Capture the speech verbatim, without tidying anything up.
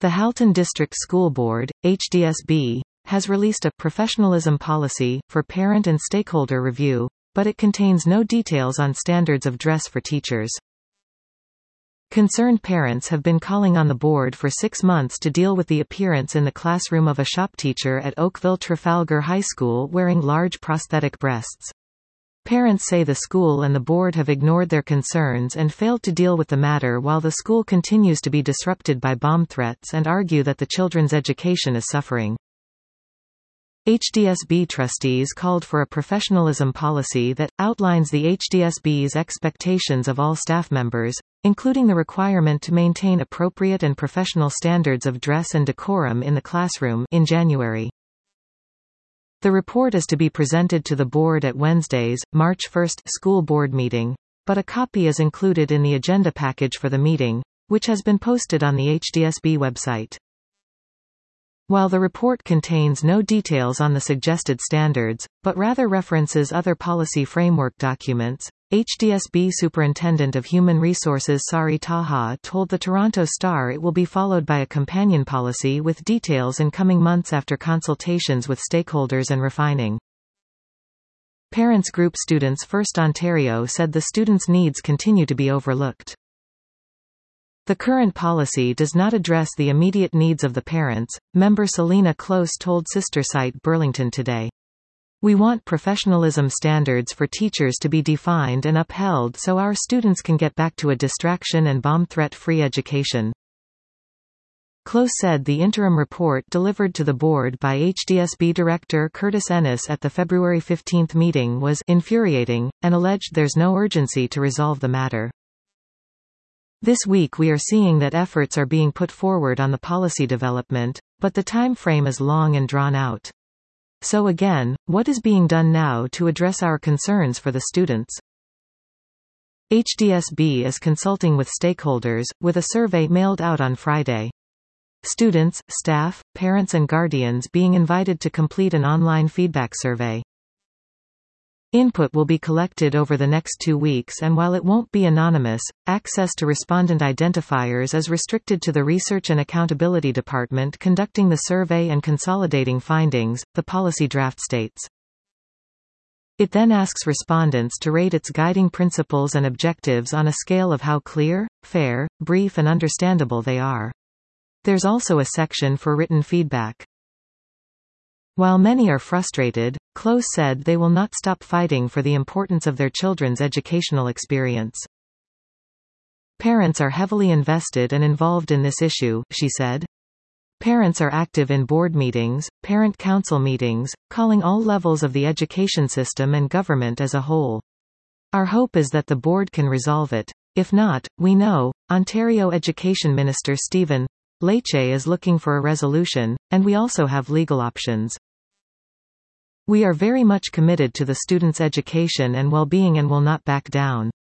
The Halton District School Board, H D S B, has released a professionalism policy for parent and stakeholder review, but it contains no details on standards of dress for teachers. Concerned parents have been calling on the board for six months to deal with the appearance in the classroom of a shop teacher at Oakville Trafalgar High School wearing large prosthetic breasts. Parents say the school and the board have ignored their concerns and failed to deal with the matter while the school continues to be disrupted by bomb threats and argue that the children's education is suffering. H D S B trustees called for a professionalism policy that outlines the H D S B's expectations of all staff members, including the requirement to maintain appropriate and professional standards of dress and decorum in the classroom, in January. The report is to be presented to the board at Wednesday's, March first, school board meeting, but a copy is included in the agenda package for the meeting, which has been posted on the H D S B website. While the report contains no details on the suggested standards, but rather references other policy framework documents, H D S B Superintendent of Human Resources Sari Taha told the Toronto Star it will be followed by a companion policy with details in coming months after consultations with stakeholders and refining. Parents group Students First Ontario said the students' needs continue to be overlooked. The current policy does not address the immediate needs of the parents, member Selena Close told sister site Burlington Today. We want professionalism standards for teachers to be defined and upheld so our students can get back to a distraction and bomb threat-free education. Close said the interim report delivered to the board by H D S B Director Curtis Ennis at the February fifteenth meeting was infuriating, and alleged there's no urgency to resolve the matter. This week we are seeing that efforts are being put forward on the policy development, but the time frame is long and drawn out. So again, what is being done now to address our concerns for the students? H D S B is consulting with stakeholders, with a survey mailed out on Friday. Students, staff, parents and guardians being invited to complete an online feedback survey. Input will be collected over the next two weeks and while it won't be anonymous, access to respondent identifiers is restricted to the Research and Accountability Department conducting the survey and consolidating findings, the policy draft states. It then asks respondents to rate its guiding principles and objectives on a scale of how clear, fair, brief and understandable they are. There's also a section for written feedback. While many are frustrated, Close said they will not stop fighting for the importance of their children's educational experience. Parents are heavily invested and involved in this issue, she said. Parents are active in board meetings, parent council meetings, calling all levels of the education system and government as a whole. Our hope is that the board can resolve it. If not, we know, Ontario Education Minister Stephen Lecce is looking for a resolution, and we also have legal options. We are very much committed to the students' education and well-being and will not back down.